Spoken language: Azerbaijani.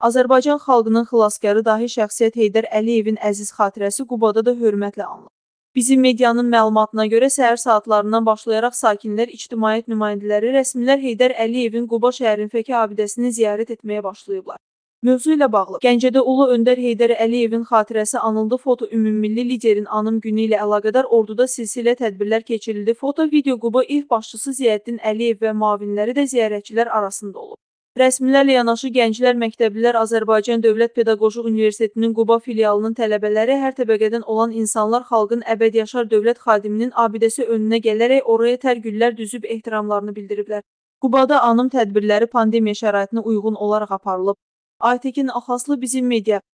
Azərbaycan xalqının xilaskarı dahi şəxsiyyət Heydər Əliyevin əziz xatirəsi Qubada da hörmətlə anılır. Bizim medianın məlumatına görə səhər saatlarından başlayaraq sakinlər, ictimaiyyət nümayəndələri, rəsmilər Heydər Əliyevin Quba şəhərindəki abidəsini ziyarət etməyə başlayıblar. Mövzu ilə bağlı Gəncədə Ulu Öndər Heydər Əliyevin xatirəsi anıldı. Foto ümummilli liderin anım günü ilə əlaqədar orduda silsilə tədbirlər keçirildi. Foto, video Quba il başçısı Ziyəddin Əliyev və müavinləri də ziyarətçilər arasında olub. Rəsmilərlə yanaşı Gənclər Məktəblilər Azərbaycan Dövlət Pedaqoji Universitetinin Quba filialının tələbələri, hər təbəqədən olan insanlar xalqın əbəd yaşar dövlət xadiminin abidəsi önünə gələrək oraya tər güllər düzüb ehtiramlarını bildiriblər. Qubada anım tədbirləri pandemiya şəraitinə uyğun olaraq aparılıb. Aytekin Axaslı, Bizim Media.